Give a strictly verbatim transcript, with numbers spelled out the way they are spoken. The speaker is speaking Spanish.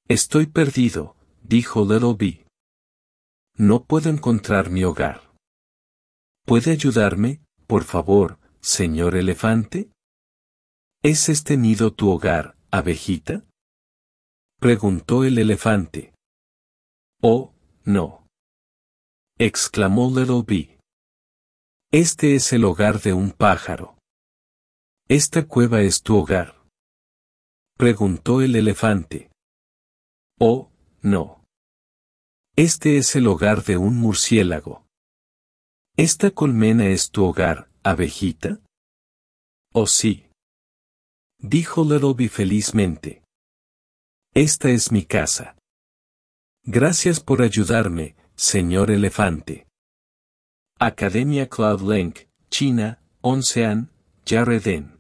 Estoy perdido, dijo Little Bee. No puedo encontrar mi hogar. ¿Puede ayudarme, por favor, señor elefante? ¿Es este nido tu hogar, abejita? Preguntó el elefante. Oh, no. Exclamó Little Bee. Este es el hogar de un pájaro. ¿Esta cueva es tu hogar? Preguntó el elefante. Oh, no. Este es el hogar de un murciélago. ¿Esta colmena es tu hogar, abejita? Oh sí. Dijo Little Bee felizmente. Esta es mi casa. Gracias por ayudarme, señor elefante. Academia Cloud Link, China, Oncean, Yareden.